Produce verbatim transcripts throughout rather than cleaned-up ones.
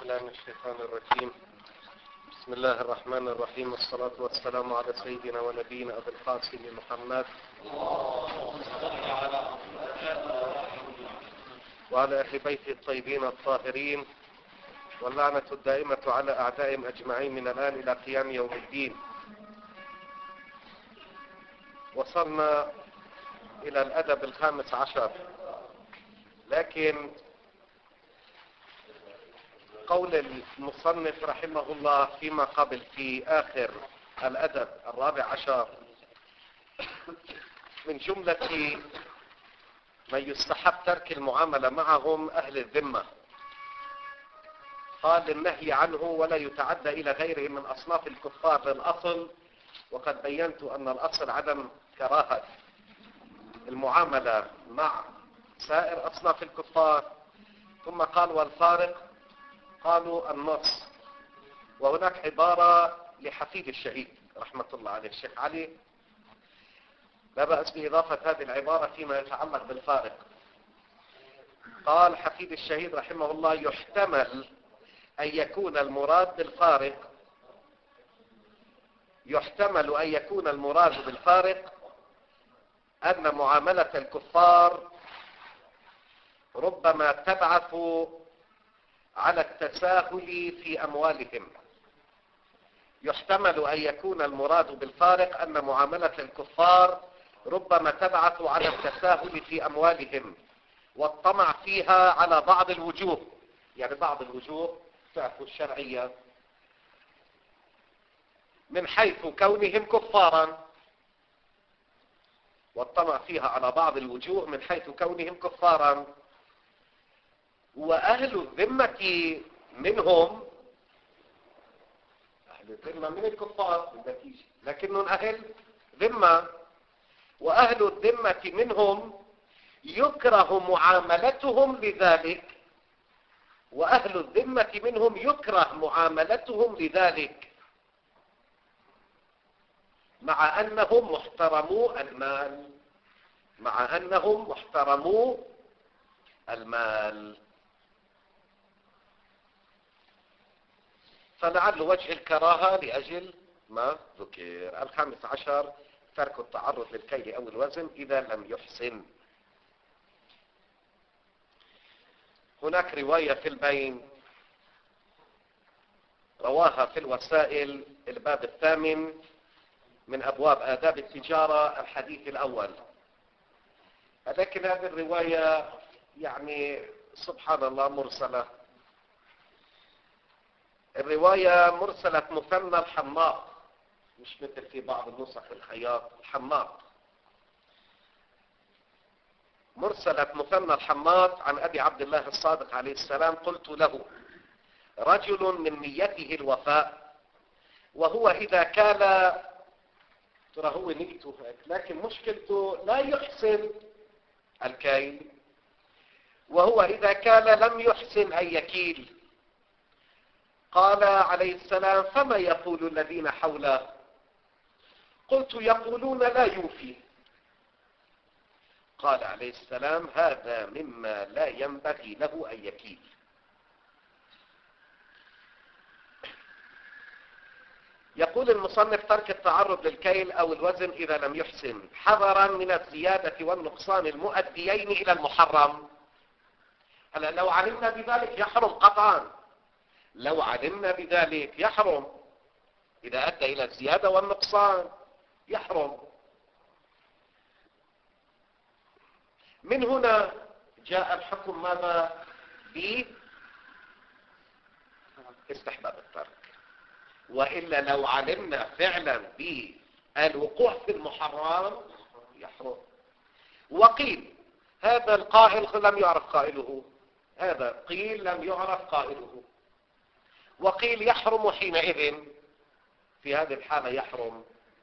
بالله من الشيطان الرجيم. بسم الله الرحمن الرحيم، والصلاة والسلام على سيدنا ونبينا أبي القاسم محمد وعلى أهل بيته الطيبين الطاهرين، واللعنة الدائمة على أعدائهم أجمعين من الآن إلى قيام يوم الدين. وصلنا إلى الأدب الخامس عشر، لكن قول المصنف رحمه الله فيما قبل في آخر الأدب الرابع عشر من جملة من يستحب ترك المعاملة معهم أهل الذمة، قال النهي عنه ولا يتعدى إلى غيره من أصناف الكفار للأصل، وقد بينت أن الأصل عدم كراهة المعاملة مع سائر أصناف الكفار. ثم قال والفارق قالوا النص. وهناك عبارة لحفيد الشهيد رحمة الله عليه الشيخ علي، لا بأس بإضافة هذه العبارة فيما يتعلق بالفارق. قال حفيد الشهيد رحمه الله يحتمل أن يكون المراد بالفارق يحتمل أن يكون المراد بالفارق أن معاملة الكفار ربما تبعث على التساهل في أموالهم. يحتمل أن يكون المراد بالفارق أن معاملة الكفار ربما تبعث على التساهل في أموالهم والطمع فيها على بعض الوجوه، يعني بعض الوجوه تعرفوا الشرعية، من حيث كونهم كفارا، والطمع فيها على بعض الوجوه من حيث كونهم كفارا. وأهل الذمة منهم، أهل الذمة من الكفار بالنتيجة، لكنهم أهل ذمة، وأهل الذمة منهم يكره معاملتهم لذلك وأهل الذمة منهم يكره معاملتهم لذلك مع أنهم محترمو المال مع أنهم محترمو المال فلعل وجه الكراهة لأجل ما ذكر. الخامس عشر ترك التعرض للكيل أو الوزن إذا لم يحسن. هناك رواية في البين رواها في الوسائل الباب الثامن من أبواب آداب التجارة الحديث الأول، لكن هذه الرواية يعني سبحان الله مرسلة. الرواية مرسلة مثنى الحماق، مش مثل في بعض النسخ الخياط الحماق، مرسلة مثنى الحماق عن أبي عبد الله الصادق عليه السلام. قلت له رجل من نيته الوفاء، وهو إذا كان ترى هو نيته هيك، لكن مشكلته لا يحسن الكيل، وهو إذا كان لم يحسن أن يكيل. قال عليه السلام فما يقول الذين حوله؟ قلت يقولون لا يوفي. قال عليه السلام هذا مما لا ينبغي له أن يكيل. يقول المصنف ترك التعرض للكيل أو الوزن إذا لم يحسن حذرا من الزيادة والنقصان المؤديين إلى المحرم. هلا لو علمنا بذلك يحرم قطعا، لو علمنا بذلك يحرم، إذا أدى إلى الزيادة والنقصان يحرم. من هنا جاء الحكم ماذا؟ باستحباب الترك. وإلا لو علمنا فعلا بالوقوع في المحرم يحرم. وقيل هذا القائل لم يعرف قائله، هذا قيل لم يعرف قائله، وقيل يحرم حينئذ، في هذه الحالة يحرم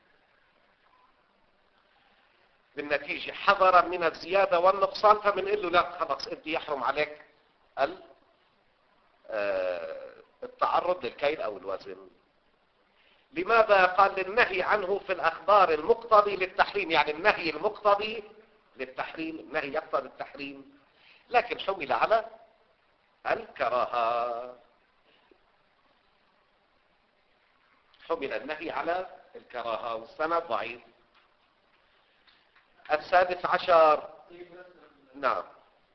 بالنتيجة حذرا من الزيادة والنقصان. فبنقول له لا خلاص انت يحرم عليك التعرض للكيل أو الوزن. لماذا؟ قال للنهي عنه في الأخبار المقتضي للتحريم، يعني النهي المقتضي للتحريم، النهي يقتضي التحريم، لكن حمل على الكراهة. حمل النهي على الكراهة والسند ضعيف. السادس عشر. نعم.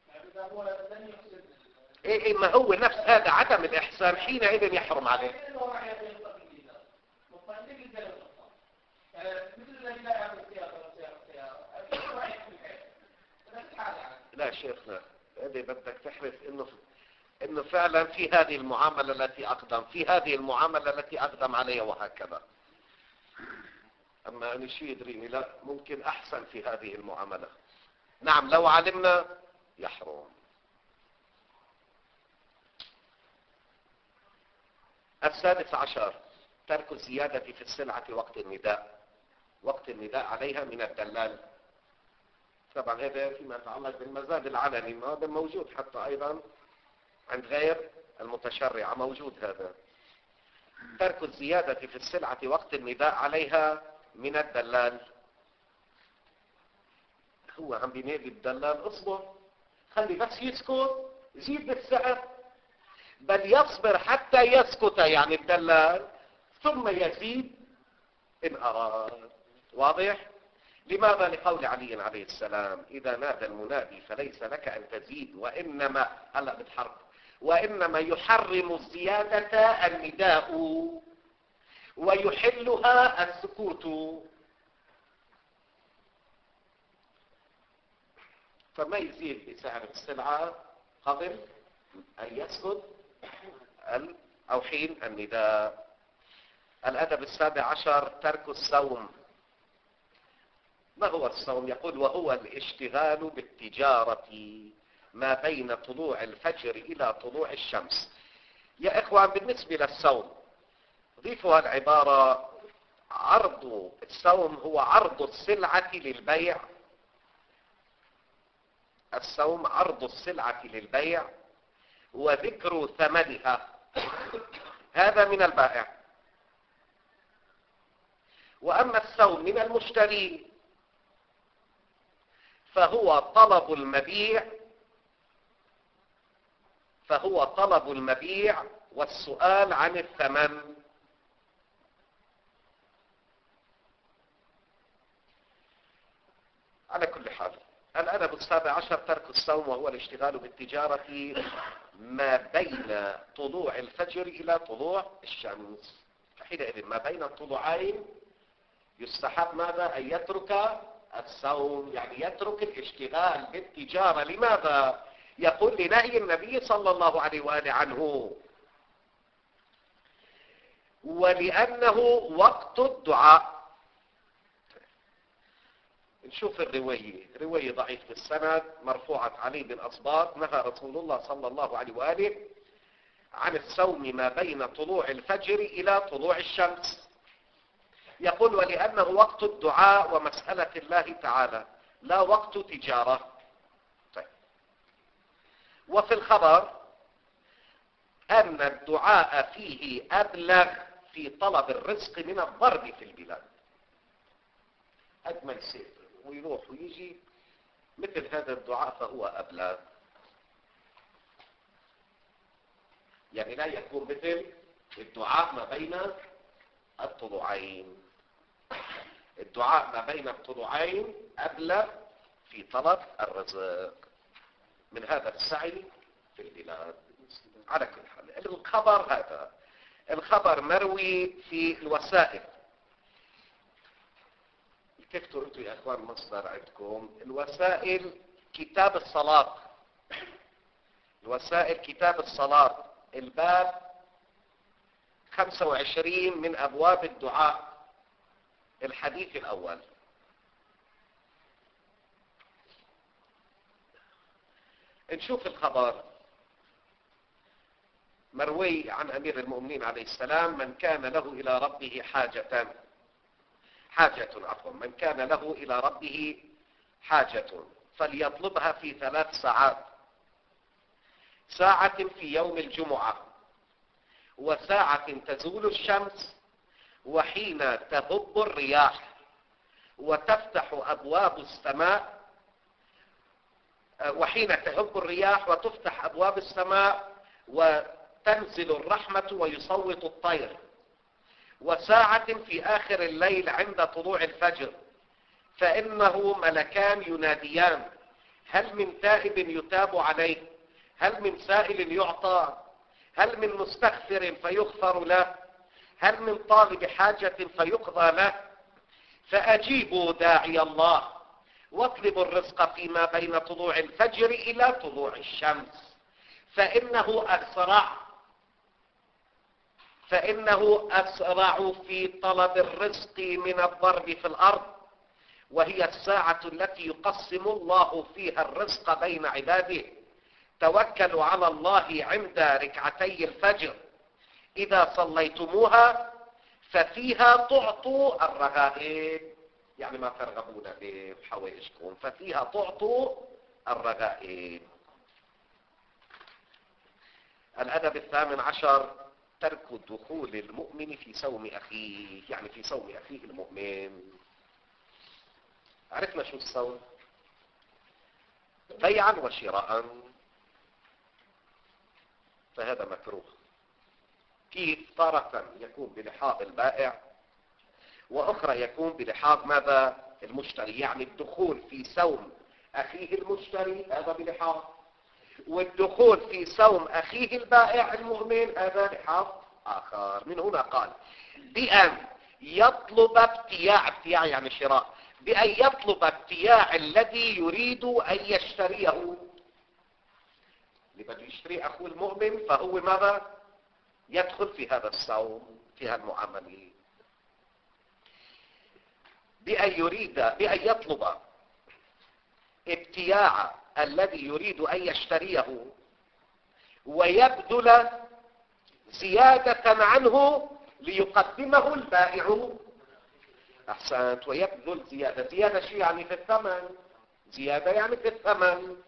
ايه ايه ما هو نفس هذا عدم الإحسان حينئذ يحرم عليه. لا شيخنا، هذه بدك تحرص انه انه فعلا في هذه المعاملة التي اقدم في هذه المعاملة التي اقدم عليها وهكذا. اما انا شيء يدريني لا ممكن احسن في هذه المعاملة. نعم لو علمنا يحرم. السادس عشر ترك الزيادة في السلعة وقت النداء. وقت النداء عليها من الدلال. طبعا هذا فيما يتعلق بالمزاد العلني، هذا موجود حتى ايضا عند غير المتشرعة موجود هذا. ترك الزيادة في السلعة وقت النداء عليها من الدلال. هو عم بينادي الدلال اصبر خلي بس يسكت زيد بالسعر، بل يصبر حتى يسكت يعني الدلال ثم يزيد إن أراد. واضح؟ لماذا؟ لقول علي عليه السلام إذا نادى المنادي فليس لك أن تزيد وإنما هلا بالحرب وإنما يحرم الزيادة النداء ويحلها السكوت. فما يزيد بسعر السلعة قبل أن يسكت أو حين النداء. الأدب السابع عشر ترك الصوم. ما هو الصوم؟ يقول وهو الاشتغال بالتجارة ما بين طلوع الفجر إلى طلوع الشمس. يا إخوان بالنسبة للصوم ضيفوا العبارة عرض الصوم هو عرض السلعة للبيع. الصوم عرض السلعة للبيع وذكر ثمنها، هذا من البائع. وأما الصوم من المشتري فهو طلب المبيع فهو طلب المبيع والسؤال عن الثمن. على كل حال الأدب السابع عشر ترك الصوم وهو الاشتغال بالتجارة ما بين طلوع الفجر إلى طلوع الشمس. حينئذ ما بين الطلوعين يستحب ماذا؟ أن يترك الصوم، يعني يترك الاشتغال بالتجارة. لماذا؟ يقول لنهي النبي صلى الله عليه وآله عنه ولأنه وقت الدعاء. نشوف الرواية، رواية ضعيف في السند مرفوعة علي بن أصباط نهى رسول الله صلى الله عليه وآله عن الصوم ما بين طلوع الفجر إلى طلوع الشمس. يقول ولأنه وقت الدعاء ومسألة الله تعالى لا وقت تجارة. طيب. وفي الخبر أن الدعاء فيه أبلغ في طلب الرزق من الضرب في البلاد. أجمل سيف ويروح ويجي مثل هذا الدعاء فهو أبلغ، يعني لا يكون مثل الدعاء ما بين الطلوعين. الدعاء ما بين الطلوعين أبلغ في طلب الرزق من هذا السعي في البلاد. على كل حال الخبر هذا الخبر مروي في الوسائل. كيف انتم يا اخوان مصدر عندكم؟ الوسائل كتاب الصلاة. الوسائل كتاب الصلاة الباب خمسة وعشرين من ابواب الدعاء الحديث الاول. نشوف الخبر مروي عن امير المؤمنين عليه السلام من كان له الى ربه حاجة حاجة عفوا من كان له إلى ربه حاجة فليطلبها في ثلاث ساعات، ساعة في يوم الجمعة وساعة تزول الشمس وحين تهب الرياح وتفتح أبواب السماء وحين تهب الرياح وتفتح أبواب السماء وتنزل الرحمة ويصوت الطير وساعة في آخر الليل عند طلوع الفجر، فإنه ملكان يناديان: هل من تائب يتاب عليه؟ هل من سائل يعطى؟ هل من مستغفر فيغفر له؟ هل من طالب حاجة فيقضى له؟ فأجيبوا داعي الله واطلبوا الرزق فيما بين طلوع الفجر إلى طلوع الشمس، فإنه أسرع فإنه أسرع في طلب الرزق من الضرب في الأرض، وهي الساعة التي يقسم الله فيها الرزق بين عباده. توكلوا على الله عند ركعتي الفجر إذا صليتموها، ففيها تعطوا الرغائب، يعني ما ترغبون بحوائجكم، ففيها تعطوا الرغائب. الأدب الثامن عشر: ترك دخول المؤمن في صوم أخيه، يعني في صوم أخيه المؤمن. عرفنا شو الصوم؟ بيعا وشراء، فهذا مكروه. كيف؟ تارة يكون بلحاظ البائع، وأخرى يكون بلحاظ ماذا؟ المشتري. يعني الدخول في صوم أخيه المشتري هذا بلحاظ، والدخول في صوم أخيه البائع المؤمن هذا لحاظ آخر. من هنا قال: بأن يطلب ابتياع، ابتياع يعني شراء، بأن يطلب ابتياع الذي يريد أن يشتريه. اللي بده يشتري أخوه المؤمن فهو ماذا؟ يدخل في هذا الصوم، في هذا المعاملة. بأن يريد بأن يطلب ابتياع الذي يريد أن يشتريه، ويبذل زيادة عنه ليقدمه البائع. أحسنت. ويبذل زيادة، زيادة شيء يعني في الثمن، زيادة يعني في الثمن.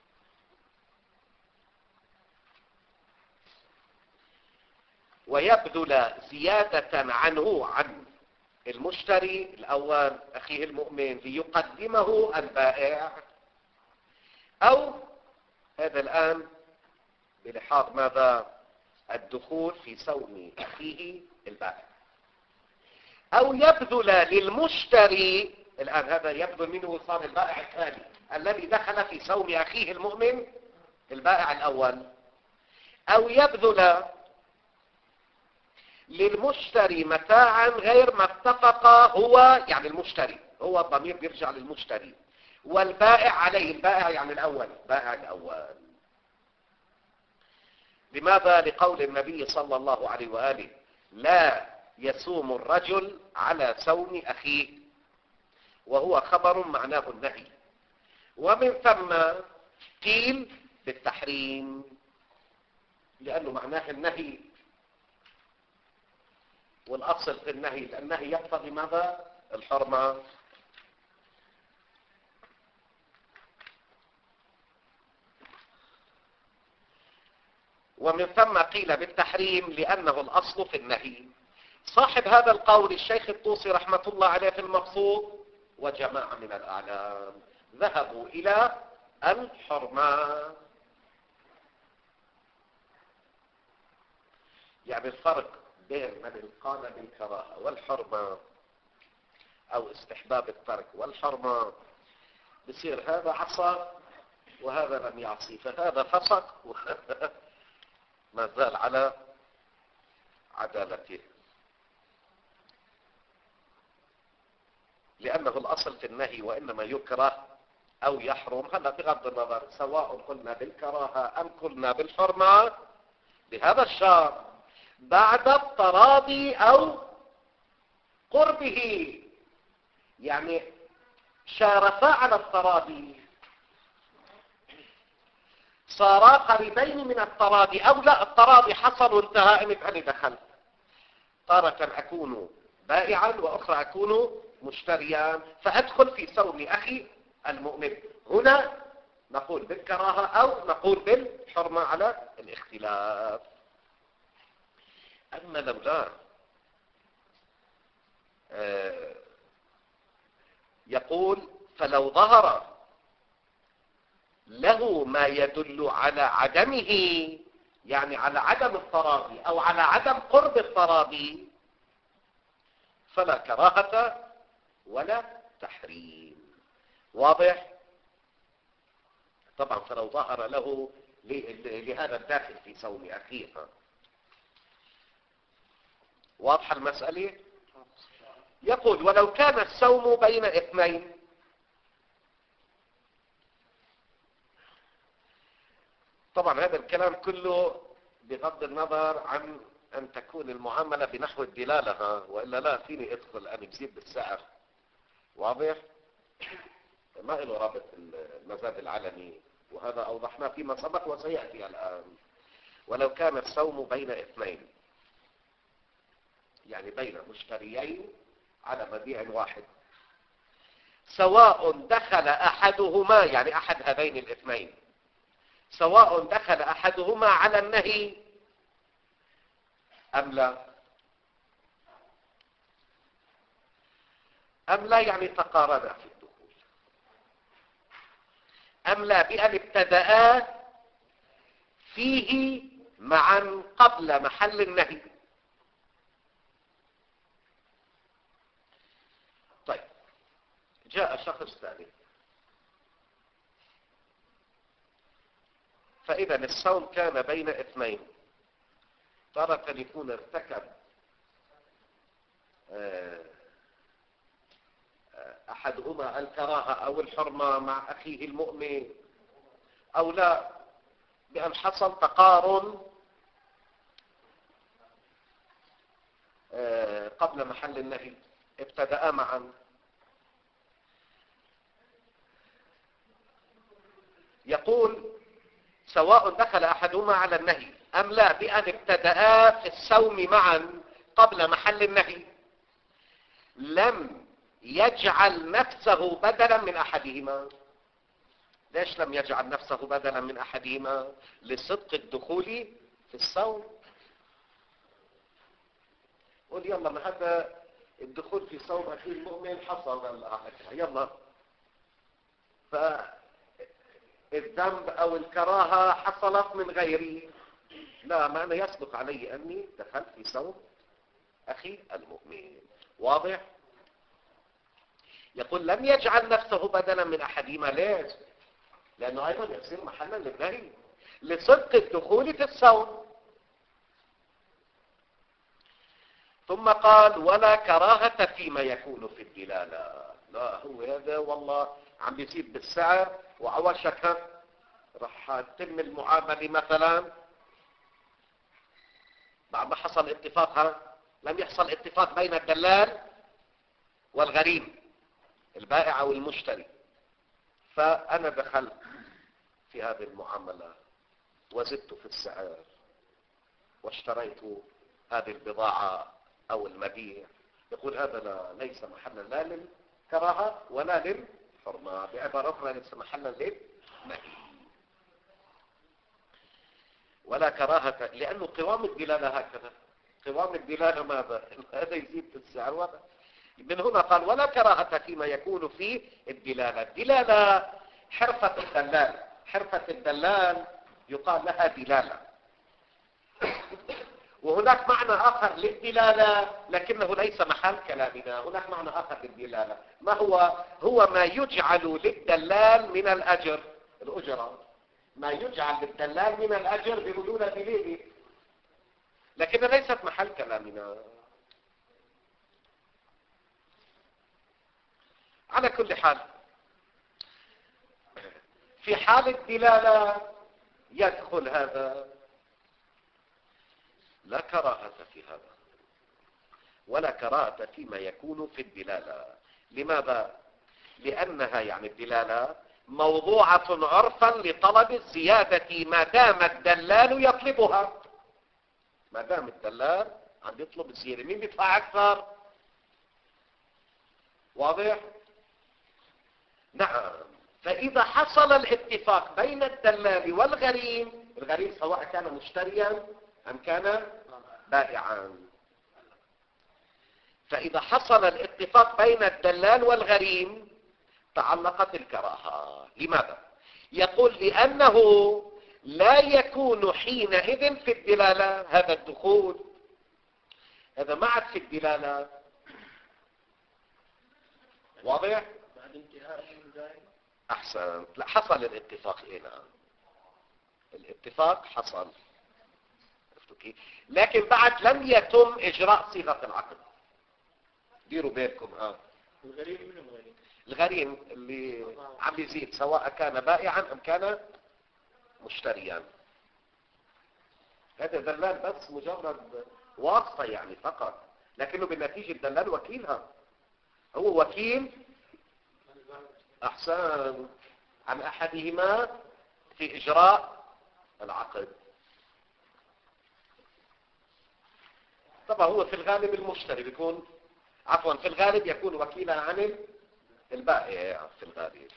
ويبذل زيادة عنه، عن المشتري الأول أخيه المؤمن، ليقدمه البائع. أو هذا الآن بلحاظ ماذا؟ الدخول في صوم أخيه البائع. أو يبذل للمشتري، الآن هذا يبذل منه صار البائع الثاني الذي دخل في صوم أخيه المؤمن البائع الأول. أو يبذل للمشتري متاعا غير ما اتفق هو، يعني المشتري هو الضمير بيرجع للمشتري، والبائع عليه، البائع يعني الأول، بائع الأول. لماذا؟ لقول النبي صلى الله عليه وآله: لا يصوم الرجل على صوم أخيه، وهو خبر معناه النهي. ومن ثم قيل بالتحريم، لأنه معناه النهي، والأصل في النهي، النهي يقتضي ماذا؟ الحرمة. ومن ثم قيل بالتحريم لأنه الأصل في النهي. صاحب هذا القول الشيخ الطوسي رحمة الله عليه في المقصود وجماعة من الأعلام ذهبوا إلى الحرمة. يعني الفرق بين من قال بالكراهة والحرمة أو استحباب الترك والحرمة، بصير هذا عصى وهذا لم يعصي، فهذا فسق ما زال على عدالته، لأنه الأصل في النهي، وإنما يكره أو يحرم. هذا بغض النظر سواء قلنا بالكراهة أم قلنا بالحرمة بهذا الشرط بعد التراضي أو قربه، يعني شارفا على التراضي، صارا قريبين من التراضي، أو لا التراضي حصل وانتهى، أنا دخلت تارة أكون بائعا وأخرى أكون مشتريا، فأدخل في صوم أخي المؤمن. هنا نقول بالكراهة أو نقول بالحرمة على الاختلاف. أما لولا آه يقول فلو ظهر له ما يدل على عدمه، يعني على عدم التراضي أو على عدم قرب التراضي، فلا كراهة ولا تحريم. واضح؟ طبعا فلو ظهر له لهذا الداخل في صوم أخيه. واضحة المسألة؟ يقول ولو كان الصوم بين اثنين. طبعا هذا الكلام كله بغض النظر عن أن تكون المعاملة بنحو الدلالة، وإلا لا فيني أدخل أن بزيد بالسعر. واضح؟ ما له رابط المزاد العلني، وهذا أوضحناه فيما سبق وسيأتي الآن. ولو كان الصوم بين اثنين، يعني بين مشتريين على مبيع واحد، سواء دخل أحدهما، يعني أحد هذين الاثنين، سواء دخل أحدهما على النهي أم لا. أم لا يعني تقارنا في الدخول. أم لا بأن ابتدأ فيه معا قبل محل النهي. طيب جاء شخص ثاني، فإذا الصوم كان بين اثنين، تارة يكون ارتكب أحدهما الكراهة أو الحرمة مع أخيه المؤمن، أو لا بأن حصل تقارن قبل محل النهي، ابتدأ معا. يقول سواء دخل أحدهما على النهي أم لا بأن ابتدأ في الصوم معا قبل محل النهي، لم يجعل نفسه بدلا من أحدهما. ليش لم يجعل نفسه بدلا من أحدهما؟ لصدق الدخول في الصوم. قل يلا ما هذا الدخول في صوم أخي المؤمن حصل يلا، فالذنب أو الكراهة حصلت من غيري، لا ما أنا يصدق علي أني دخلت في صوم أخي المؤمن. واضح؟ يقول لم يجعل نفسه بدلا من أحدهما. ليش؟ لأنه أيضا يصير محلا للنهي لصدق الدخول في الصوم. ثم قال ولا كراهة فيما يكون في الدلالة. لا هو هذا والله عم بيزيد بالسعر وعوشك رح تتم المعاملة مثلا بعد ما حصل اتفاق. لم يحصل اتفاق بين الدلال والغريم، البائع او المشتري، فأنا دخلت في هذه المعاملة وزدت في السعر واشتريت هذه البضاعة أو المبيع. يقول هذا لا ليس محلا لا للكراهة ولا للحرمة، بعبارة أخرى ليس محلا للنهي. ولا كراهة لأنه قوام الدلالة هكذا. قوام الدلالة ماذا؟ هذا يزيد في السعر وهذا. من هنا قال ولا كراهة فيما يكون في الدلالة. الدلالة حرفة الدلال، حرفة الدلال يقال لها دلالة. وهناك معنى آخر للدلالة لكنه ليس محل كلامنا. هناك معنى آخر للدلالة، ما هو؟ هو ما يجعل للدلال من الأجر، الأجرة، ما يجعل للدلال من الأجر بمدونة دليله، لكن ليست محل كلامنا. على كل حال في حال الدلالة يدخل هذا، لا كراهة في هذا ولا كراهة فيما يكون في الدلالة. لماذا؟ لأنها يعني الدلالة موضوعة عرفا لطلب الزيادة ما دام الدلال يطلبها. ما دام الدلال عم يطلب الزيادة، مين بيدفع أكثر؟ واضح؟ نعم. فإذا حصل الاتفاق بين الدلال والغريم، الغريم سواء كان مشتريا أم كان بائعا، فإذا حصل الاتفاق بين الدلال والغريم تعلقت الكراهة. لماذا؟ يقول لأنه لا يكون حينئذ في الدلالة هذا الدخول، هذا ما عاد في الدلالة، واضح؟ بعد انتهاء الدائم. احسن. لا، حصل الاتفاق هنا، الاتفاق حصل، لكن بعد لم يتم اجراء صيغة العقد. ديروا بالكم. اه الغريم من الغريم؟ الغريم اللي عم يزيد، سواء كان بائعا ام كان مشتريا. هذا دلال بس مجرد واسطة يعني فقط، لكنه بالنتيجة الدلال وكيلها، هو وكيل احسن عن احدهما في اجراء العقد. طبعا هو في الغالب المشتري بيكون، عفوا في الغالب يكون وكيلا عن البائع في الغالب.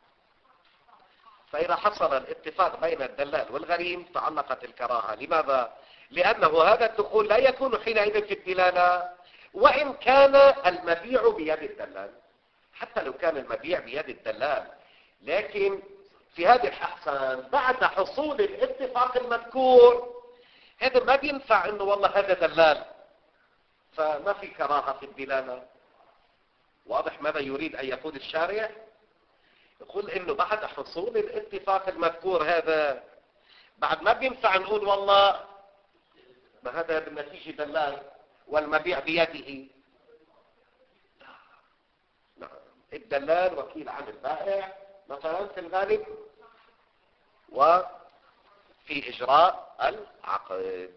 فإذا حصل الاتفاق بين الدلال والغريم تعلقت الكراهة. لماذا؟ لأنه هذا الدخول لا يكون حينئذ في الدلالة وإن كان المبيع بيد الدلال، حتى لو كان المبيع بيد الدلال، لكن في هذه الأحسن بعد حصول الاتفاق المذكور هذا ما بينفع انه والله هذا دلال فما في كراهة في الدلالة. واضح ماذا يريد ان يقول الشارع؟ يقول انه بعد حصول الاتفاق المذكور هذا بعد ما بينفع نقول والله ما هذا بالنتيجة دلال والمبيع بيده. نعم، الدلال وكيل عن البائع مثلا في الغالب وفي اجراء العقد.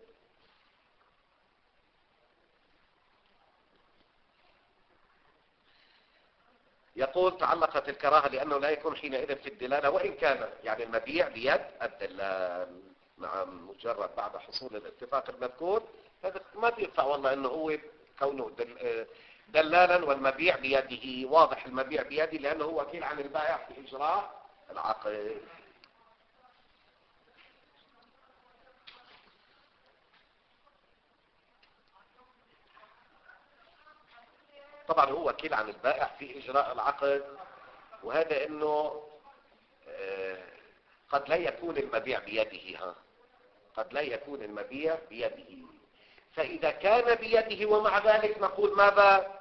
يقول تعلقت الكراهة لأنه لا يكون حينئذ في الدلالة وإن كان يعني المبيع بيد الدلال. نعم، مجرد بعد حصول الاتفاق المذكور هذا ما بينفع والله انه هو كونه دل دلالا والمبيع بيده. واضح المبيع بيده لأنه هو وكيل عن البائع في إجراء العقد. طبعا هو وكيل عن البائع في إجراء العقد، وهذا انه قد لا يكون المبيع بيده. ها قد لا يكون المبيع بيده. فإذا كان بيده ومع ذلك نقول ماذا؟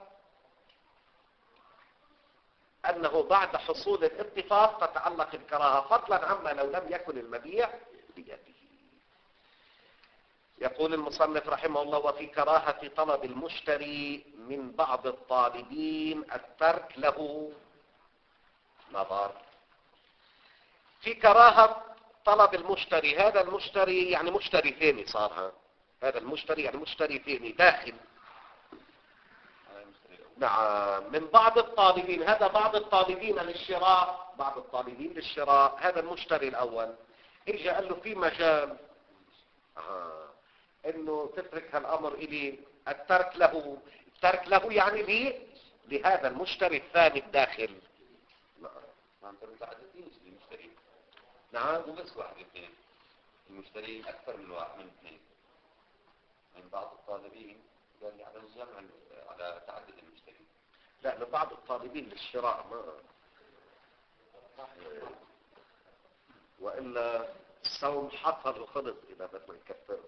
أنه بعد حصول الاتفاق تتعلق الكراهة، فضلا عما لو لم يكن المبيع بيده. يقول المصنف رحمه الله: وفي كراهة طلب المشتري من بعض الطالبين الترك له نظر. في كراهة طلب المشتري، هذا المشتري يعني مشتري ثاني صار، هذا المشتري يعني مشتري ثاني داخل. نعم، من بعض الطالبين، هذا بعض الطالبين للشراء، بعض الطالبين للشراء، هذا المشتري الأول اجى قال له في مجال آه. انه تترك هالامر الي، الترك له، الترك له يعني لي لهذا المشتري الثاني الداخل. نعم، متعددين المشترين. نعم، مو بس واحد اثنين، المشترين اكثر من واحد من اثنين. من بعض الطالبين قال لي على الجمع على تعدد المشترين. لا، لبعض الطالبين للشراء ما والا الصوم حصل وخلص اذا بدنا نكفره.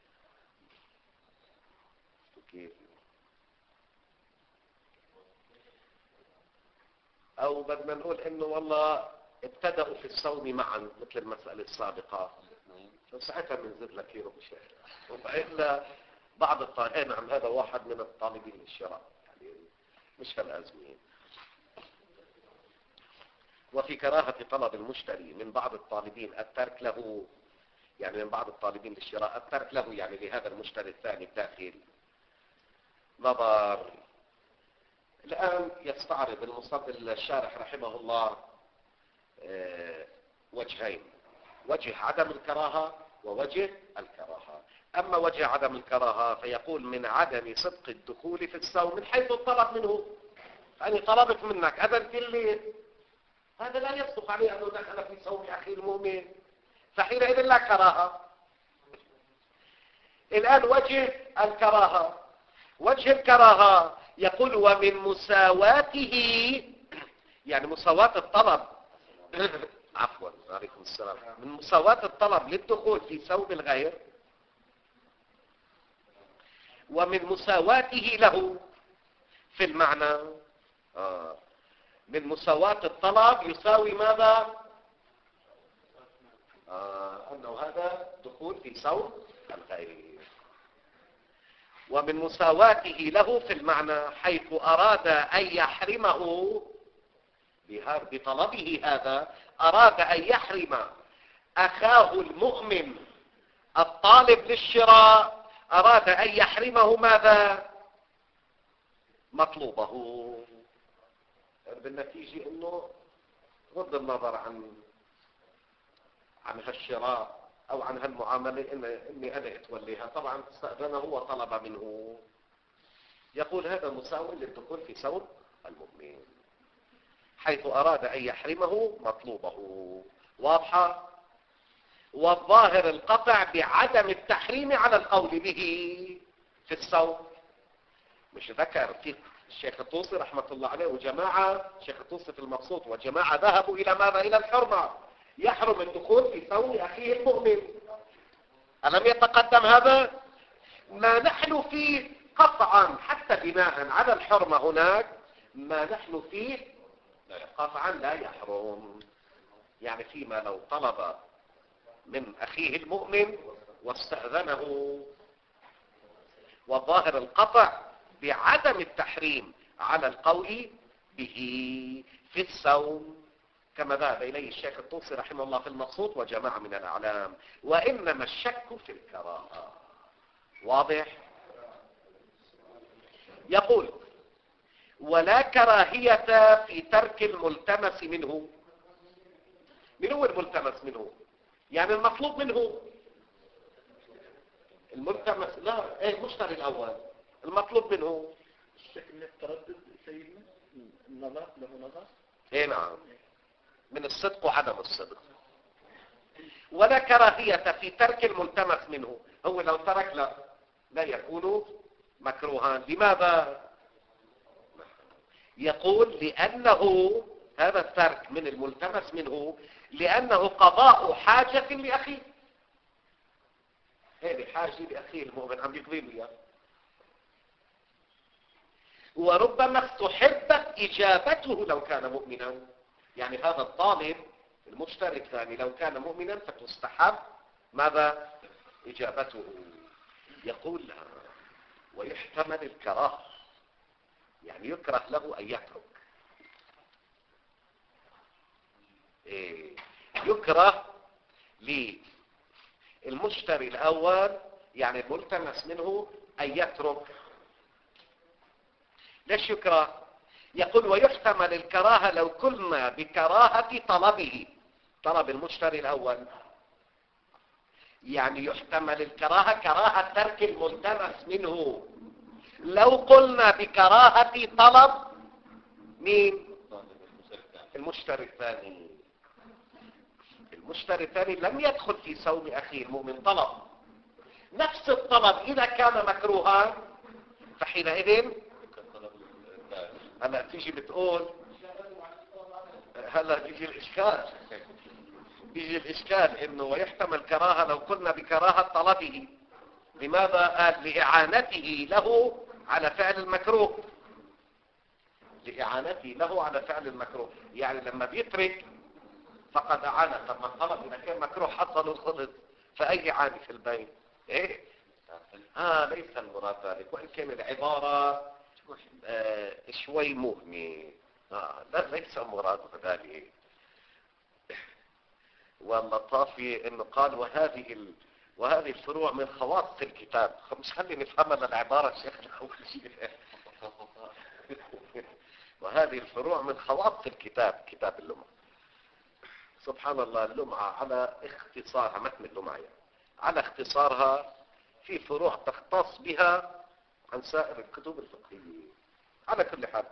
كيف؟ او بدنا نقول انه والله ابتدأوا في الصوم معا مثل المسألة السابقة، ساعتها بنزيد لك كيلو بشهر. وإلا بعض الطالبين، نعم هذا واحد من الطالبين للشراء يعني مش هالأزمين. وفي كراهة طلب المشتري من بعض الطالبين الترك له، يعني من بعض الطالبين للشراء الترك له يعني لهذا المشتري الثاني الداخل نظر. الآن يستعرض المصنف الشارح رحمه الله وجهين: وجه عدم الكراهة ووجه الكراهة. أما وجه عدم الكراهة فيقول من عدم صدق الدخول في الصوم من حيث الطلب منه. يعني طلبت منك أذنت لي، هذا لا يصدق عليه أنه دخل في صوم أخي المؤمن، فحينئذ لا كراهة. الآن وجه الكراهة، وجه الكراهة يقول ومن مساواته، يعني مساواة الطلب عفوا عليكم السلام، من مساواة الطلب للدخول في ثوب الغير ومن مساواته له في المعنى. آه. من مساواة الطلب يساوي ماذا؟ آه أنه هذا دخول في صوم الغير. ومن مساواته له في المعنى حيث أراد أن يحرمه بطلبه هذا، أراد أن يحرم أخاه المؤمن الطالب للشراء، أراد أن يحرمه ماذا؟ مطلوبه. بالنتيجة أنه غض النظر عن عن هالشراء أو عن هالمعاملة إن إني أنا أتوليها، طبعا استأذنه وطلب منه. يقول هذا مساو للدخول في ثوب المؤمن حيث أراد أن يحرمه مطلوبه. واضحة؟ والظاهر القطع بعدم التحريم على القول به في الثوب. مش ذكر في الشيخ الطوسي رحمة الله عليه وجماعة، الشيخ الطوسي في المبسوط وجماعة ذهبوا إلى ماذا؟ إلى الحرمة، يحرم الدخول في ثوب أخيه المؤمن. ألم يتقدم هذا؟ ما نحن فيه قطعا حتى بناء على الحرمة هناك، ما نحن فيه قطعا لا يحرم. يعني فيما لو طلب من أخيه المؤمن واستأذنه، والظاهر القطع بعدم التحريم على القول به في الصوم كما ذهب إليه الشيخ الطوسي رحمه الله في المقصود وجماعة من الأعلام، وإنما الشك في الكراهة. واضح؟ يقول ولا كراهية في ترك الملتمس منه. من هو الملتمس منه؟ يعني المطلوب منه الملتمس، لا ايه المشتري الأول المطلوب منه. الشك من التردد سيدنا، النظر له نظر. ايه نعم، من الصدق وعدم الصدق. ولا كراهية في ترك الملتمس منه. هو لو ترك لا لا يكون مكروها. لماذا؟ يقول لأنه هذا الترك من الملتمس منه لأنه قضاء حاجة لأخيه. هذه حاجة لأخيه المؤمن عم يقضي له. وربما استحبت إجابته لو كان مؤمنا. يعني هذا الطالب المشتري الثاني لو كان مؤمنا فتستحب ماذا؟ إجابته. يقول لها ويحتمل الكراهة، يعني يكره له أن يترك. إيه؟ يكره للمشتري الأول يعني الملتمس منه أن يترك. ليش يكره؟ يقول ويحتمل الكراهة لو قلنا بكراهة طلبه، طلب المشتري الأول. يعني يحتمل الكراهة كراهة ترك الملتمس منه لو قلنا بكراهة طلب مين؟ المشتري الثاني. المشتري الثاني لم يدخل في صوم أخيه المؤمن، طلب نفس الطلب إذا كان مكروها فحينئذ هلا تيجي بتقول هلا بيجي الإشكال بيجي الإشكال إنه ويحتمل كراهة لو قلنا بكراهة طلبه. لماذا؟ قال لإعانته له على فعل المكروه. لإعانته له على فعل المكروه، يعني لما بيترك فقد أعانه. طب ما الطلب إذا كان مكروه حصل الغلط فأي إعانة في البين؟ إيه؟ آه ليس المراد ذلك، وإن كان العبارة آه شوي مهمة. آه لا ليس مراد ذلك. واللطافي انه قال وهذه ال... وهذه الفروع من خواص الكتاب. مش خلي نفهمها العبارة الشيخ اول شيء. وهذه الفروع من خواص الكتاب، كتاب اللمعة. سبحان الله، اللمعة على اختصارها، متن اللمعة يعني على اختصارها في فروع تختص بها عن سائر الكتب الفقهية. على كل حال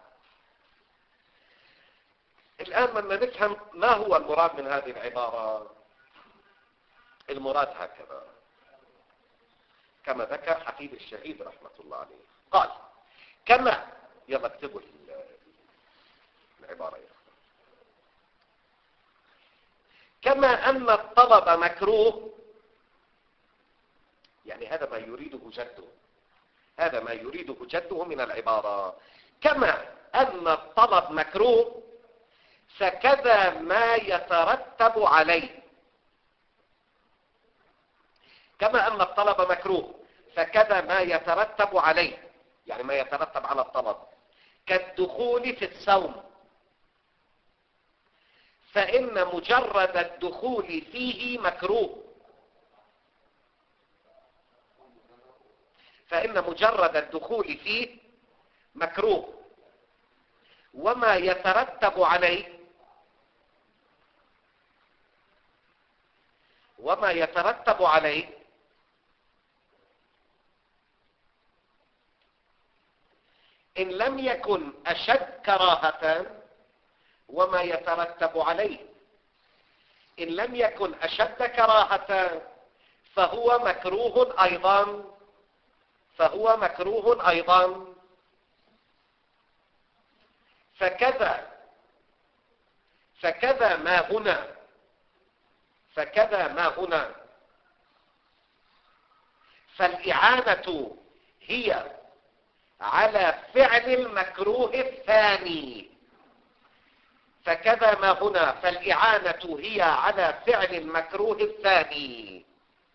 الآن بدنا نفهم ما هو المراد من هذه العبارة. المراد هكذا كما ذكر حفيد الشهيد رحمة الله عليه، قال كما، يلا اكتبوا العبارة يا أخوان. كما أن الطلب مكروه، يعني هذا ما يريده جده، هذا ما يريده جده من العبارة. كما أن الطلب مكروه فكذا ما يترتب عليه. كما أن الطلب مكروه فكذا ما يترتب عليه، يعني ما يترتب على الطلب، كالدخول في الصوم، فإن مجرد الدخول فيه مكروه فإن مجرد الدخول فيه مكروه وما يترتب عليه وما يترتب عليه إن لم يكن أشد كراهة وما يترتب عليه إن لم يكن أشد كراهة فهو مكروه أيضا فهو مكروه أيضا فكذا فكذا ما هنا فكذا ما هنا فالإعانة هي على فعل المكروه الثاني فكذا ما هنا فالإعانة هي على فعل المكروه الثاني.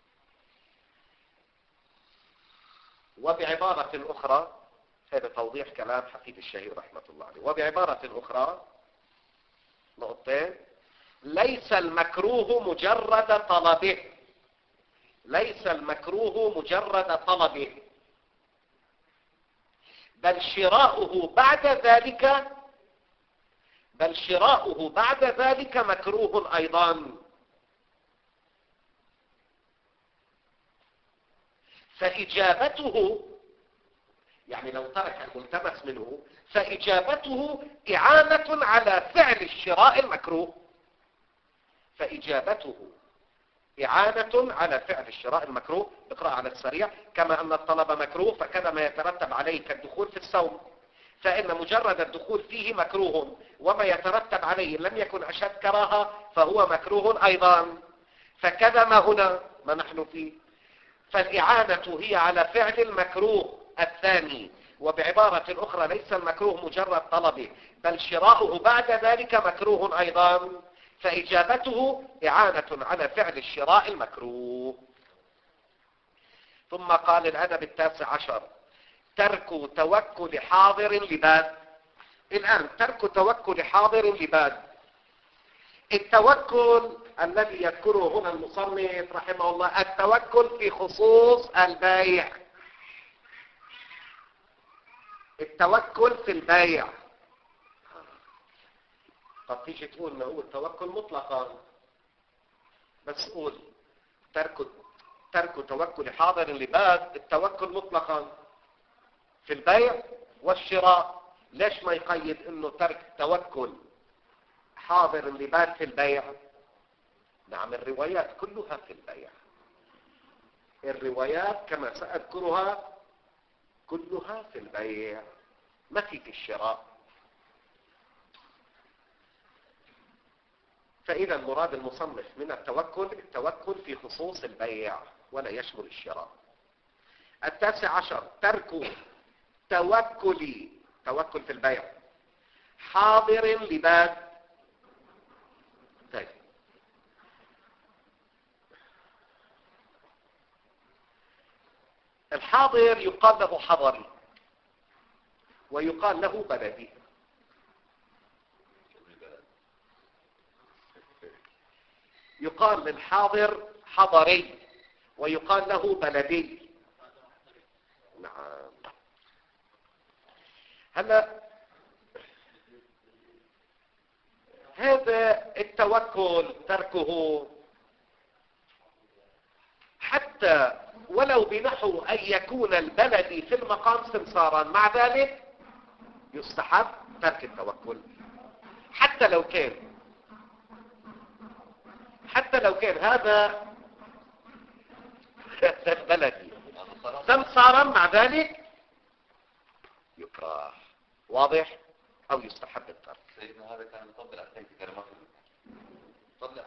وبعبارة أخرى، هذا توضيح كلام حفيد الشهير رحمة الله عليه، وبعبارة أخرى نقطتين: ليس المكروه مجرد طلبه ليس المكروه مجرد طلبه بل شراؤه بعد ذلك بل شراؤه بعد ذلك مكروه أيضا. فإجابته، يعني لو ترك الملتمس منه، فإجابته إعانة على فعل الشراء المكروه فإجابته إعانة على فعل الشراء المكروه. اقرأ على السريع: كما أن الطلب مكروه فكذا ما يترتب عليه كالدخول في الصوم، فإن مجرد الدخول فيه مكروه وما يترتب عليه لم يكن أشد كراهة فهو مكروه أيضا. فكذا ما هنا ما نحن فيه، فالإعانة هي على فعل المكروه الثاني. وبعبارة أخرى: ليس المكروه مجرد طلبه بل شراؤه بعد ذلك مكروه أيضا، فإجابته إعانة على فعل الشراء المكروه. ثم قال الأدب التاسع عشر: ترك توكل حاضر لباد. الآن ترك توكل حاضر لباد. التوكل الذي يذكره هنا المصنف رحمه الله التوكل في خصوص البيع، التوكل في البيع. طب تيجي تقول انه هو التوكل مطلقا، بس قول ترك ترك توكل حاضر لباد التوكل مطلقا في البيع والشراء. ليش ما يقيد انه ترك توكل حاضر لباد في البيع؟ نعم، الروايات كلها في البيع، الروايات كما سأذكرها كلها في البيع، ما في في الشراء. فإذا مراد المصنف من التوكل التوكل في خصوص البيع ولا يشمل الشراء. التاسع عشر: ترك توكل توكل في البيع حاضر لباد. طيب، الحاضر يقال له حضري ويقال له بلدي. يقال للحاضر حضري ويقال له بلدي. نعم. هلا هذا التوكل تركه حتى ولو بنحو أن يكون البلدي في المقام سمسارا، مع ذلك يستحب ترك التوكل حتى لو كان حتى لو كان هذا البلدي سمسارا، مع ذلك يكره. واضح؟ أو يستحب الترك. سيدنا هذا كان يطبل على ثلاث كلمات طلع.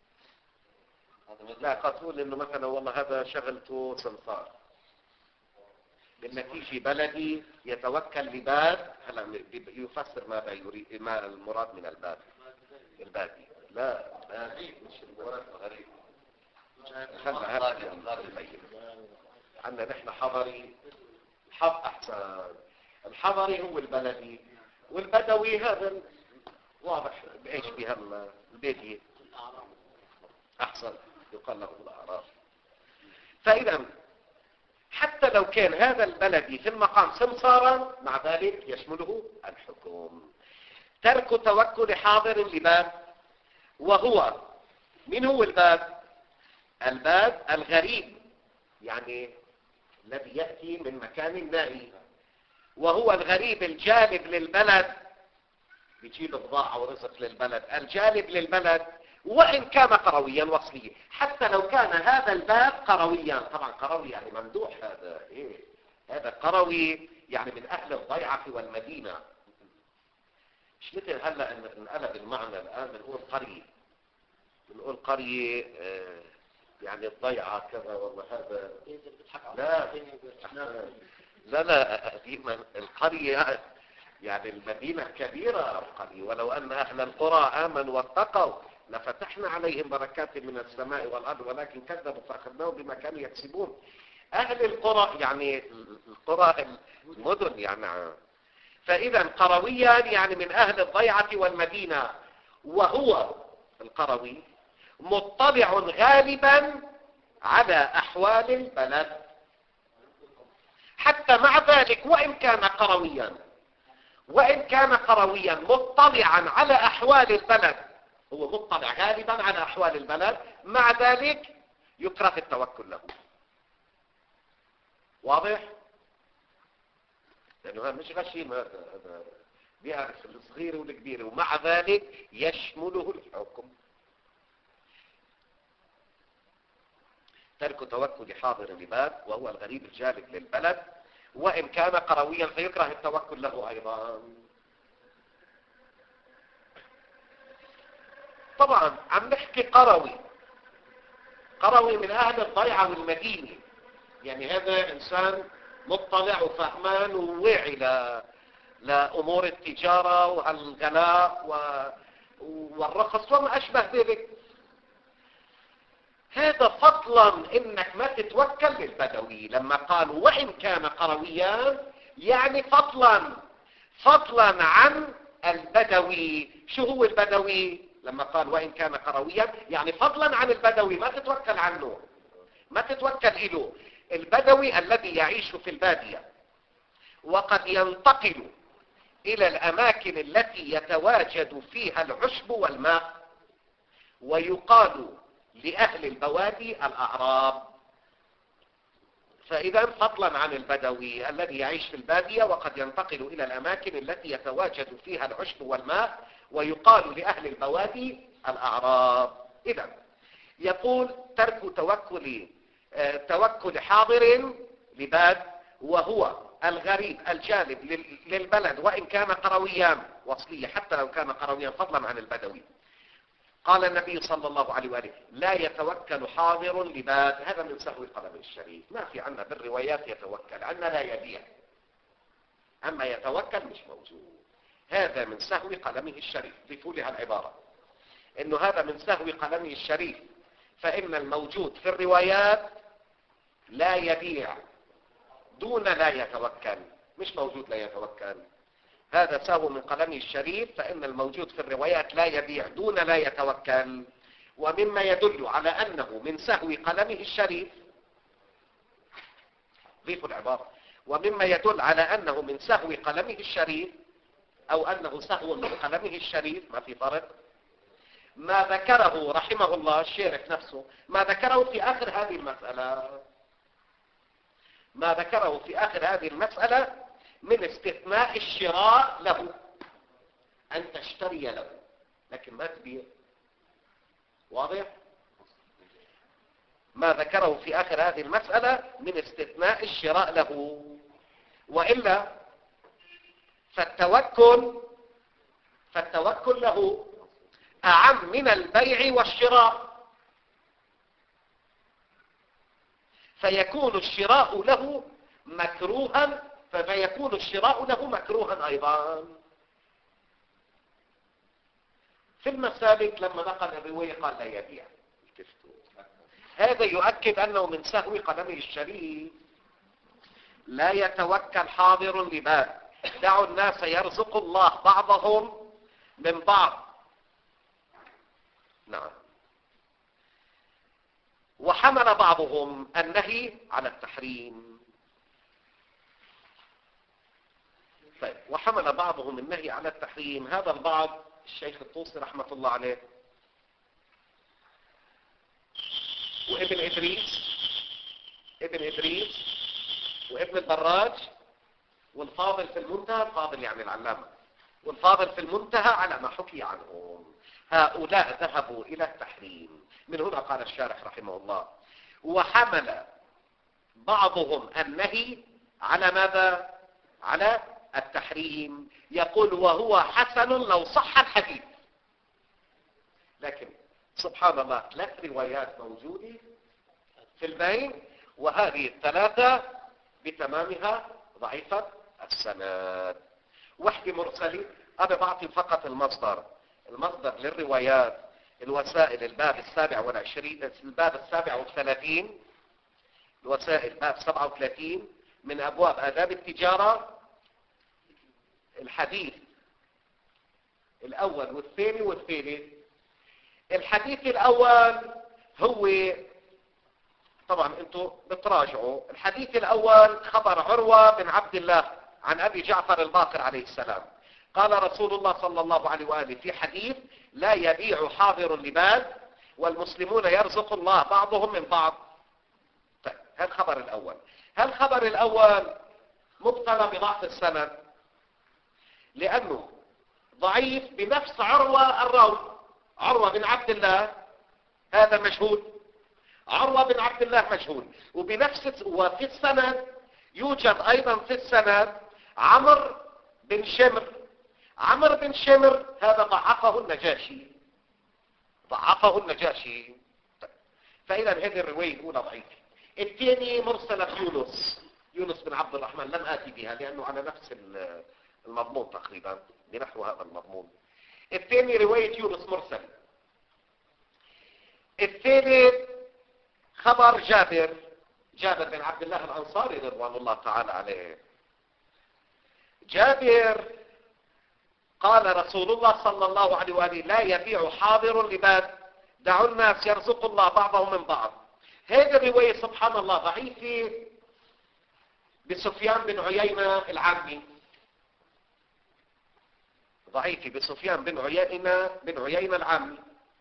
لا، قد تقول انه مثلا والله هذا شغلته سمسار، بالنتيجة بلدي يتوكل لباد. هلا يفسر ماذا يريد، ما المراد من الباب. البادية. لا غريب مش الورق غريب. خلنا هذا نبين. عندنا نحن حضري، حظ أحسن. الحضري هو البلدي، والبدوي هذا واضح بإيش بها البيدية أحسن، يقال له الأعراف. فإذا حتى لو كان هذا البلدي في المقام سمسارا، مع ذلك يشمله الحكم. ترك توكل حاضر لباب، وهو من هو الباب؟ الباب الغريب، يعني الذي يأتي من مكان نائي، وهو الغريب الجالب للبلد، بيجيب بضاعة ورزق للبلد، الجالب للبلد، وإن كان قرويا وصليا. حتى لو كان هذا الباب قرويا، طبعا قروي يعني ممدوح، هذا إيه؟ هذا قروي يعني من أهل الضيعة والمدينة. مش مثل هلا ان انقلب المعنى الآن بنقول قرية، بنقول قرية آه يعني الضيعة كذا والله هذا. لا لا لا ديما القرية يعني المدينة كبيرة القرية، ولو أن أهل القرى آمنوا واتقوا لفتحنا عليهم بركات من السماء والأرض ولكن كذبوا فأخذناهم بما كانوا يكسبون. أهل القرى يعني القرى المدن يعني. فإذا قرويا يعني من أهل الضيعة والمدينة، وهو القروي مطلع غالبا على أحوال البلد. حتى مع ذلك وإن كان قرويا وإن كان قرويا مطلعا على أحوال البلد، هو مطلع غالبا على أحوال البلد، مع ذلك يكره التوكل له. واضح؟ لأنه هذا مش غشيم، هذا بيعرف الصغير والكبير، ومع ذلك يشمله الحكم. ترك توكل حاضر لباب، وهو الغريب الجالب للبلد، وإن كان قرويا فيكره التوكل له أيضا. طبعا عم نحكي قروي، قروي من أهل الضيعة والمدينة، يعني هذا إنسان مطلع وفهمان وواعي ل... لأمور التجارة والغلاء و... والرخص وما أشبه ذلك. هذا فضلا إنك ما تتوكل للبدوي، لما قالوا وإن كان قرويا يعني فضلا فضلا عن البدوي. شو هو البدوي؟ لما قال وإن كان قرويا يعني فضلا عن البدوي، ما تتوكل عنه، ما تتوكل إله. البدوي الذي يعيش في البادية وقد ينتقل إلى الأماكن التي يتواجد فيها العشب والماء، ويقال لأهل البوادي الأعراب. فإذا فضلا عن البدوي الذي يعيش في البادية وقد ينتقل إلى الأماكن التي يتواجد فيها العشب والماء، ويقال لأهل البوادي الأعراب. إذا يقول ترك توكل توكل حاضر لباد، وهو الغريب الجالب للبلد وإن كان قرويا وصليا، حتى لو كان قرويا فضلا عن البدوي. قال النبي صلى الله عليه وآله لا يتوكل حاضر لباد. هذا من سهو قلم الشريف، ما في عنا بالروايات يتوكل، عنا لا يبيع، أما يتوكل مش موجود. هذا من سهو قلمه الشريف. ضيفوا لها العبارة إنه هذا من سهو قلمه الشريف، فإن الموجود في الروايات لا يبيع دون لا يتوكل، مش موجود لا يتوكل. هذا سهو من قلمه الشريف، فإن الموجود في الروايات لا يبيع دون لا يتوكل. ومما يدل على أنه من سهو قلمه الشريف، ضيفوا العبارة، ومما يدل على أنه من سهو قلمه الشريف أو أنه سهو من قلمه الشريف، ما في فرق، ما ذكره رحمه الله الشارح نفسه، ما ذكره في آخر هذه المسألة، ما ذكره في آخر هذه المسألة من استثناء الشراء له، أن تشتري له لكن ما تبيع. واضح؟ ما ذكره في آخر هذه المسألة من استثناء الشراء له. وإلا فالتوكل فالتوكل له أعم من البيع والشراء، فيكون الشراء له مكروها فيكون الشراء له مكروها أيضا. في المسالك لما نقل الرواية قال لا يبيع. هذا يؤكد أنه من سهو قلمه الشريف. لا يتوكل حاضر لباد، دعوا الناس يرزق الله بعضهم من بعض. نعم. وحمل بعضهم النهي على التحريم. طيب، وحمل بعضهم النهي على التحريم. هذا البعض الشيخ الطوسي رحمة الله عليه وابن إدريس ابن إدريس وابن الدراج والفاضل في المنتهى، الفاضل يعني العلامة، والفاضل في المنتهى على ما حكي عنهم. هؤلاء ذهبوا إلى التحريم. من هنا قال الشارح رحمه الله: وحمل بعضهم النهي على ماذا؟ على التحريم. يقول: وهو حسن لو صح الحديث. لكن سبحان الله ثلاث روايات موجودة في البين، وهذه الثلاثة بتمامها ضعيفة السند. وحدة مرسلة. أنا بعطي فقط المصدر المصدر للروايات الوسائل الباب السابع والعشرين الباب السابع والثلاثين الوسائل باب سبعة وثلاثين من أبواب آداب التجارة. الحديث الأول والثاني والثالث. الحديث الأول هو طبعا انتم بتراجعوا. الحديث الأول خبر عروة بن عبد الله عن أبي جعفر الباقر عليه السلام قال رسول الله صلى الله عليه وآله في حديث: لا يبيع حاضر لباد والمسلمون يرزق الله بعضهم من بعض. طيب، هذا الخبر الأول. هل الخبر الأول مبتلى بضعف السند؟ لأنه ضعيف بنفس عروة الراوي. عروة بن عبد الله هذا مجهول. عروة بن عبد الله مجهول. وبنفس وفي السند يوجد أيضا في السند عمرو بن شمر. عمرو بن شمر هذا ضعفه النجاشي. ضعفه النجاشي. فإذا هذه الرواية الأولى ضعيفة. الثاني مرسلة يونس يونس بن عبد الرحمن. لم آتي بها لأنه على نفس المضمون تقريبا، بنحو هذا المضمون. الثاني رواية يونس مرسل. الثالث خبر جابر جابر بن عبد الله الأنصاري رضوان الله تعالى عليه. جابر قال رسول الله صلى الله عليه وآله: لا يبيع حاضر لباد، دعوا الناس يرزق الله بعضهم من بعض. هذه الرواية سبحان الله ضعيفة بسفيان بن عيينة العامي. ضعيفة بسفيان بن عيينة بن عيينة العامي.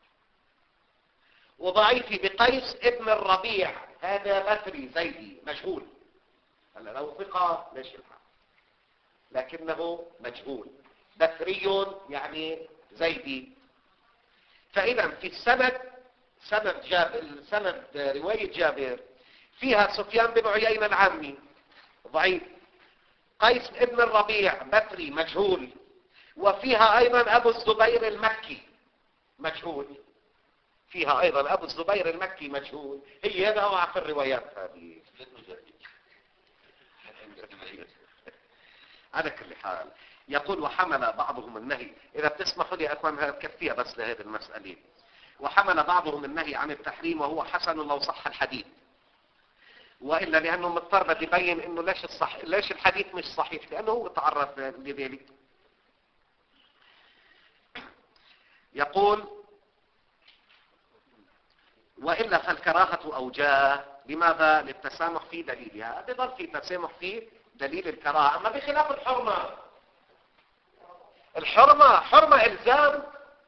وضعيفة بقيس ابن الربيع هذا بكري زيدي مجهول. هلا لو ثقة ليش الحق، لكنه مجهول. بكري يعني زيدي. فإذا في السند سند جابر سند رواية جابر فيها سفيان بن عيينة العامي ضعيف، قيس ابن الربيع بكري مجهول، وفيها أيضا أبو الزبير المكي مجهول. فيها أيضا أبو الزبير المكي مجهول. هي هذا أضعف الروايات هذه. على كل حال يقول: وحمل بعضهم النهي. إذا بتسمحوا لي أكون كفية بس لهذه المسألة. وحمل بعضهم النهي عن التحريم وهو حسن لو صح الحديث. وإلا لأنه مضطر بده يبين إنه ليش الصح ليش الحديث مش صحيح، لأنه هو تعرف لذلك. يقول: وإلا فالكراهة أوجاه. لماذا؟ للتسامح في دليلها. بضل في تسامح في دليل الكراهة. أما بخلاف الحرمة، الحرمة حرمة إلزام.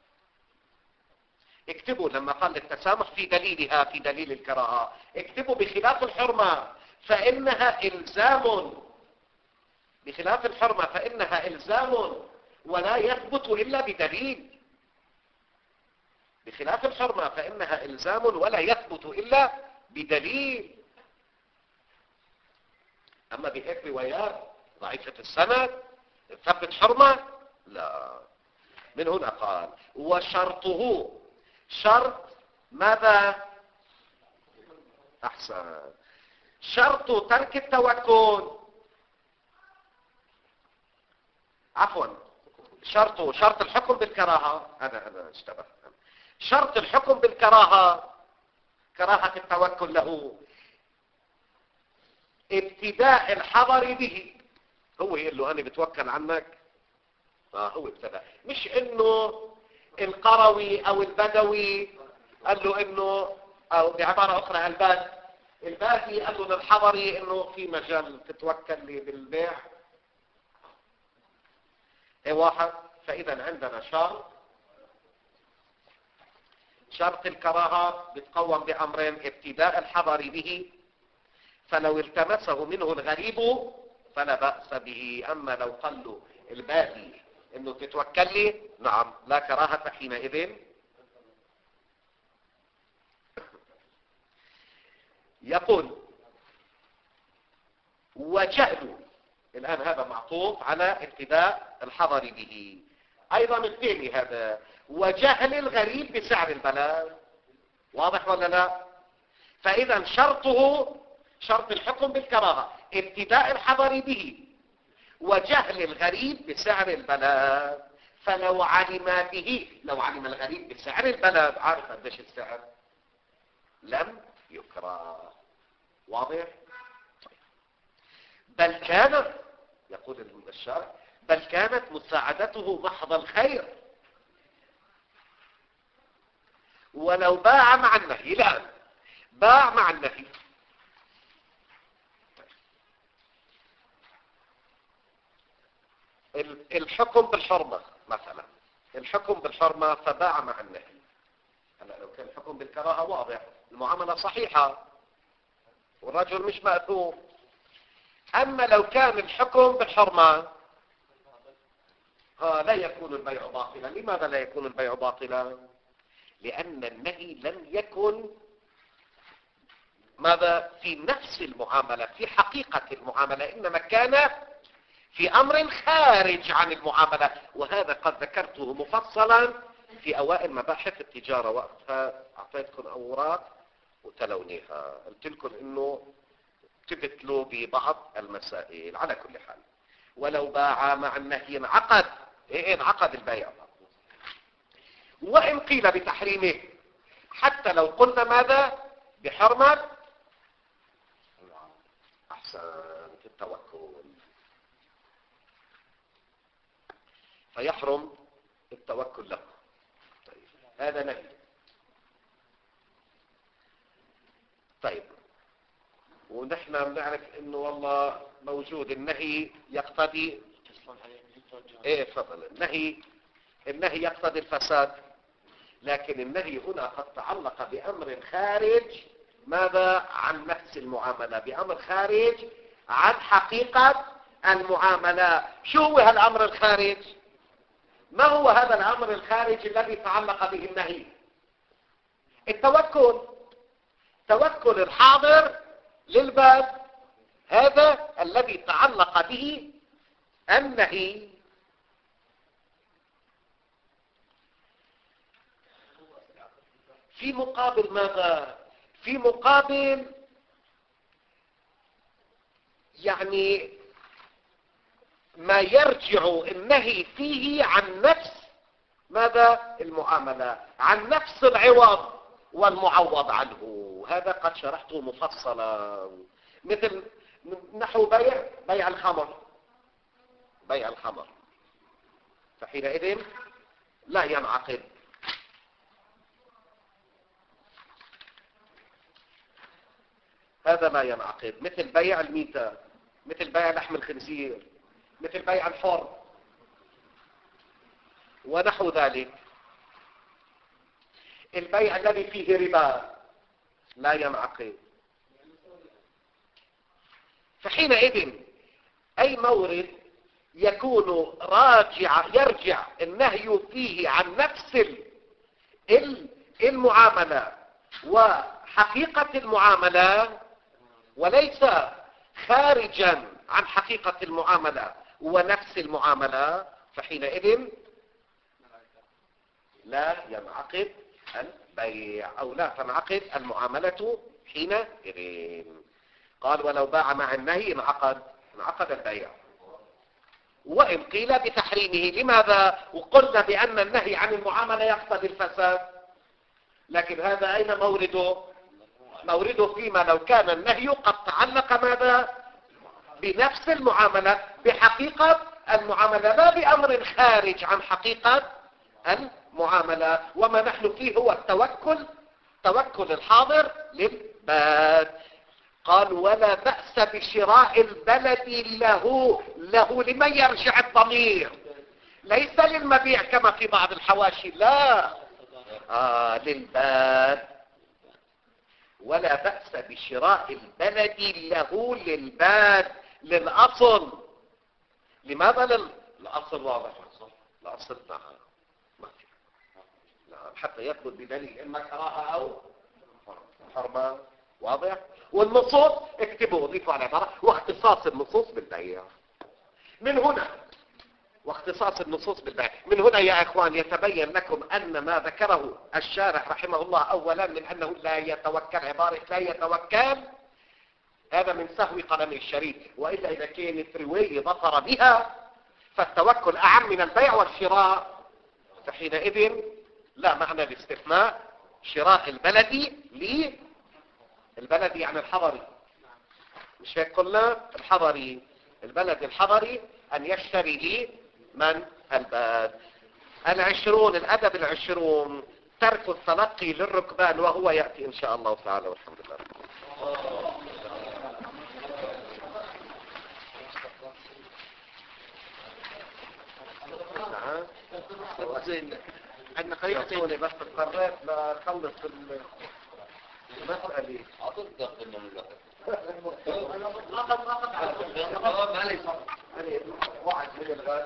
اكتبوا لما قال للتسامح في دليلها في دليل الكراهة، اكتبوا بخلاف الحرمة فإنها إلزام. بخلاف الحرمة فإنها إلزام ولا يثبت إلا بدليل. بخلاف الحرمة فإنها إلزام ولا يثبت إلا بدليل. أما بهيك روايات ضعيفة السند ثبت حرمة لا. من هنا قال: وشرطه شرط ماذا؟ أحسن. شرط ترك التوكل. عفوا شرطه شرط الحكم بالكراهة. أنا أنا اشتبه. شرط الحكم بالكراهة كراهة التوكل له ابتداء الحضر به. هو يقول له أنا بتوكل عنك. آه هو ابتدأ، مش إنه القروي أو البدوي قال له إنه، أو بعبارة أخرى الباد البادي قال له للحضري إنه في مجال تتوكل لي بالبيع. ايه واحد. فإذا عندنا شرط شرط الكراهة بتقوم بأمرين: ابتداء الحضر به، فلو التمسه منه الغريب فلا بأس به. أما لو قال له البادي إنه تتوكل لي، نعم لا كراهة حينئذ. يقول وجهل، الآن هذا معطوف على ابتداء الحضر به. أيضا الثاني هذا وجهل الغريب بسعر البلد. واضح ولا لا؟ فإذا شرطه شرط الحكم بالكراهة ابتداء الحضر به وجهل الغريب بسعر البلد. فلو علم به، لو علم الغريب بسعر البلد، عارف قديش السعر، لم يكره. واضح؟ بل كانت، يقول الشارع، بل كانت مساعدته محض الخير ولو باع مع النهي. الآن باع مع النهي. الحكم بالحرمة مثلا، الحكم بالحرمة فباع مع النهي. هلا لو كان الحكم بالكراهة واضح، المعاملة صحيحة والرجل مش مأثوم. أما لو كان الحكم بالحرمة آه لا يكون البيع باطلا. لماذا لا يكون البيع باطلا؟ لأن النهي لم يكن ماذا في نفس المعاملة، في حقيقة المعاملة، إنما كان في أمر خارج عن المعاملة. وهذا قد ذكرته مفصلا في أوائل مباحث التجارة. وقتها أعطيتكم أوراق وتلونيها، قلت لكم إنه تبتلوا ببعض المسائل. على كل حال، ولو باع مع النهي انعقد، ايه انعقد البيع. وإن قيل بتحريمه، حتى لو قلنا ماذا بحرمة أحسن التوكل، فيحرم التوكل له. طيب هذا نهي. طيب ونحن بنعرف انه والله موجود النهي يقتضي ايه تفضل. النهي النهي يقتضي الفساد، لكن النهي هنا قد تعلق بأمر خارج ماذا عن نفس المعاملة، بأمر خارج عن حقيقة المعاملة. شو هو هالأمر الخارج؟ ما هو هذا الأمر الخارج الذي تعلق به النهي؟ التوكل، توكل الحاضر للباب، هذا الذي تعلق به النهي. في مقابل ماذا؟ في مقابل يعني ما يرجع النهي فيه عن نفس ماذا المعاملة، عن نفس العوض والمعوض عنه. هذا قد شرحته مفصلا، مثل نحو بيع بيع الخمر بيع الخمر فحينئذ لا ينعقد. هذا لا ينعقد. مثل بيع الميتة، مثل بيع لحم الخنزير، مثل بيع الحر ونحو ذلك. البيع الذي فيه ربا لا ينعقد. فحينئذ أي مورد يكون راجع يرجع النهي فيه عن نفس المعاملة وحقيقة المعاملة، وليس خارجا عن حقيقة المعاملة ونفس المعاملة، فحينئذ لا ينعقد البيع أو لا تنعقد المعاملة حينئذ. قال ولو باع مع النهي انعقد انعقد البيع. وإن قيل بتحريمه. لماذا؟ وقلنا بأن النهي عن المعاملة يقتضي الفساد، لكن هذا أين مورده؟ مورده فيما لو كان النهي قد تعلق ماذا؟ بنفس المعاملة، بحقيقة المعاملة، لا بأمر خارج عن حقيقة المعاملة. وما نحن فيه هو التوكل، توكل الحاضر للباد. قال ولا بأس بشراء البلد له. له لمن يرجع الضمير؟ ليس للمبيع كما في بعض الحواشي، لا، آه للباد. ولا بأس بشراء البلد له للباد، للأصل. لماذا لل... الأصل واضح؟ الأصل نعم ما في، نعم، حتى يثبت بدليل إما كراهة أو حرمة. واضح؟ والنصوص اكتبوا ضيفوا على عبارة واختصاص النصوص بالبيع. من هنا واختصاص النصوص بالبيع، من هنا يا اخوان يتبين لكم ان ما ذكره الشارح رحمه الله اولا من انه لا يتوكل، عبارة لا يتوكل هذا من سهو قلم الشريف، والا اذا كانت رواية ظفر بها فالتوكل اعم من البيع والشراء، فحينئذ لا معنى الاستثناء شراء البلد لي، البلد يعني الحضري، مش هيك قلنا؟ الحضري، البلد الحضري ان يشتري لي من الباد. العشرون، الادب العشرون ترك التلقي للركبان، وهو يأتي ان شاء الله تعالى والحمد لله. عندنا قريبتين بس اضطريت لخلص المسألة. أعطيك دخل من الله. معلش